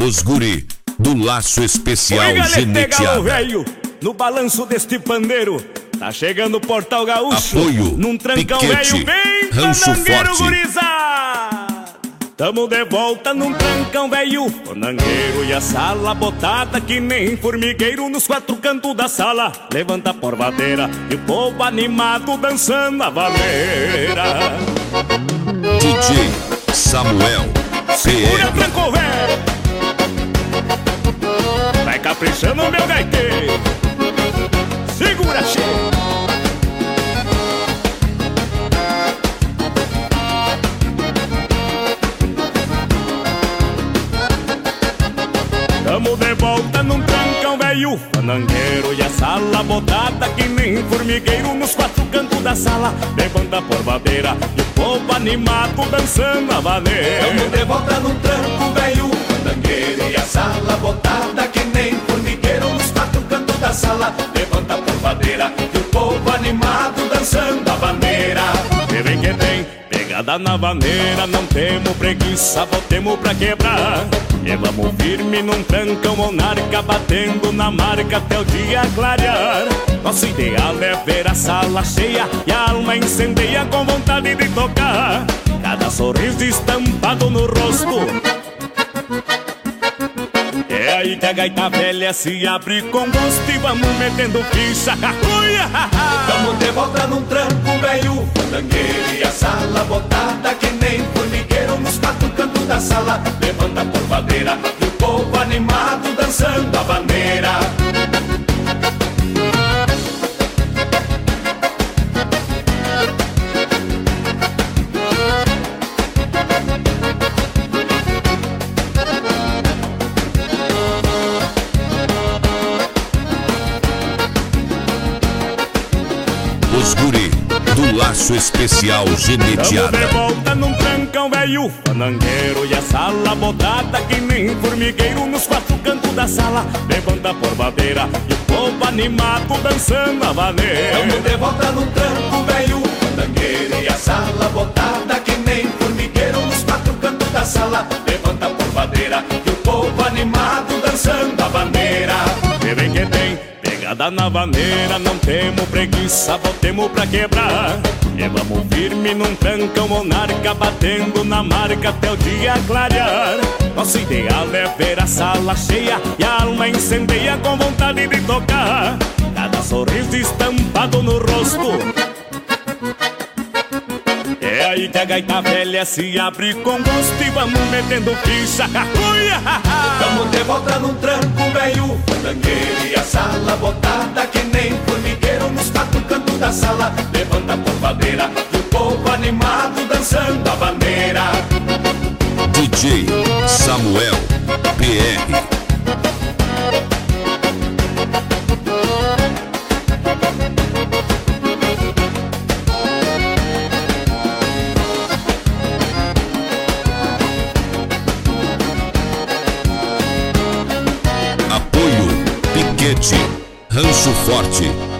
Os guri do laço especial Genetiada. Velho, no balanço deste pandeiro, tá chegando o Portal Gaúcho. Apoio num trancão velho bem fanangueiro, gurizada. Tamo de volta num trancão velho fanangueiro, e a sala botada que nem formigueiro nos quatro cantos da sala. Levanta a porvadeira e o povo animado dançando a valeira. DJ Samuel Segura trancão velho, vai caprichando meu gaiteiro. Segura, cheio. Tamo de volta num trancão velho fanangueiro, e a sala botada que nem formigueiro nos quatro cantos da sala. Levanta a porvadeira e o povo animado dançando a vaneira. Tamo de volta num tranco velho fanangueiro, e a sala botada que nem formigueiro nos quatro cantos da sala. Levanta a porvadeira e o povo animado dançando a vaneira. Que vem que tem pegada na vaneira, não temos preguiça, botemos pra quebrar. E vamos firme num trancão monarca, batendo na marca até o dia clarear. Nosso ideal é ver a sala cheia e a alma incendeia com vontade de tocar. Cada sorriso estampado no rosto, é aí que a gaita velha se abre com gosto e vamos metendo ficha. Tamo de volta num tranco velho fanangueiro, e a sala botada que nem formigueiro nos quatro cantos da sala. Levanta a porvadeira e o povo animado dançando a vaneira. Os guri do laço especial Genetiada. Tamo de volta num trancão velho fanangueiro, e a sala botada que nem formigueiro nos quatro cantos da sala. Levanta a porvadeira e o povo animado dançando a vaneira. Tamo de volta num tranco velho fanangueiro, e a sala botada que nem formigueiro nos quatro cantos da sala. Levanta a porvadeira e o povo animado dançando a vaneira. Que vem que tem pegada na vaneira, não temos preguiça, botemos pra quebrar. E vamos firme num trancão monarca, batendo na marca até o dia clarear. Nosso ideal é ver a sala cheia e a alma incendeia com vontade de tocar. Cada sorriso estampado no rosto, é aí que a gaita velha se abre com gosto e vamos metendo ficha. Tamo de volta num tranco velho fanangueiro, e a sala botada que nem formigueiro nos quatro cantos da sala. Levanta a porvadeira e o povo animado dançando a vaneira. DJ Samuel PR. Rancho Forte,